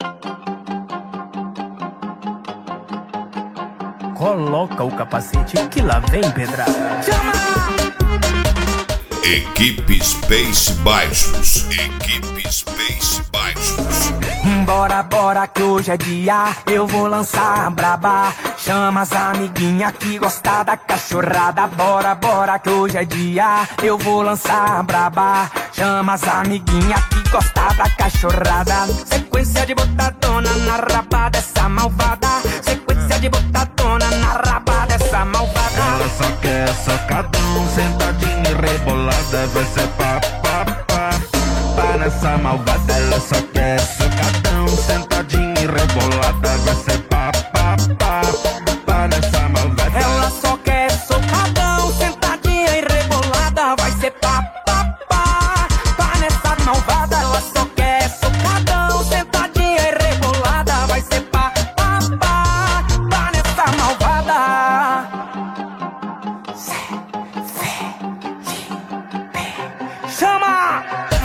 Coloca o capacete que lá vem pedrada. Chama! Equipe Space Baixos. Equipe Space Baixos. Bora, bora que hoje é dia, eu vou lançar a braba. Chama as amiguinha que gosta da cachorrada. Bora, bora que hoje é dia, eu vou lançar a braba. Chama as amiguinha que gosta da cachorrada. Sequência de botadona na raba dessa malvada. Sequência de botadona na raba dessa malvada. Ela só quer socadão, sentadinha e rebolada. Vai ser pá, pá, pá, pá nessa malvada. Ela só quer socadão, sentadinha e rebolada. Vai ser pá, pá, pá, pá nessa malvada. Ela só quer socadão, sentadinha e rebolada. Vai ser pá, pá, pá, pá nessa malvada. Ela só quer socadão, sentadinha e rebolada. Vai ser pá, pá, pá, pá nessa malvada. Chama!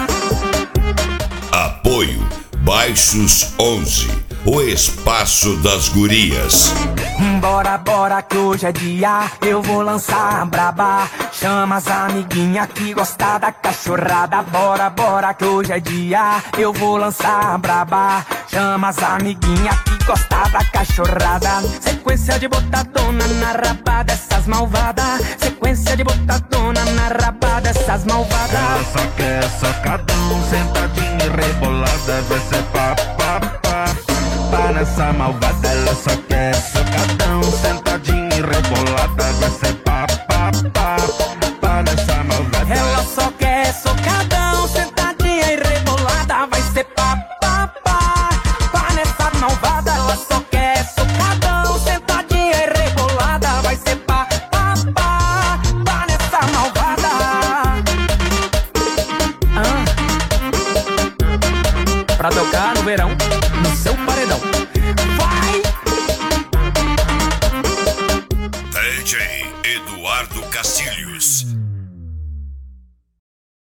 Apoio Baixos 11. O espaço das gurias. Bora, bora que hoje é dia, eu vou lançar a braba. Chama as amiguinha que gosta da cachorrada. Bora, bora que hoje é dia, eu vou lançar a braba. Chama as amiguinha que gosta da cachorrada. Sequência de botadona na raba dessas malvadas. Sequência de botadona na raba dessas malvadas. Ela só quer socadão, sentadinha e rebolada. Vai ser pá, pá, pá, pá nessa malvada. Ela só quer socadão, sentadinha e rebolada. Vai ser pá, pá, pá, pá nessa malvada. Ela só quer socadão, sentadinha e rebolada. Vai ser pá, pá, pá, pá nessa malvada. Ela só quer socadão, sentadinha e rebolada. Vai ser pá, pá, pá, pá nessa malvada. Pra tocar no verão, no seu paredão. Vai! DJ Eduardo Castilho.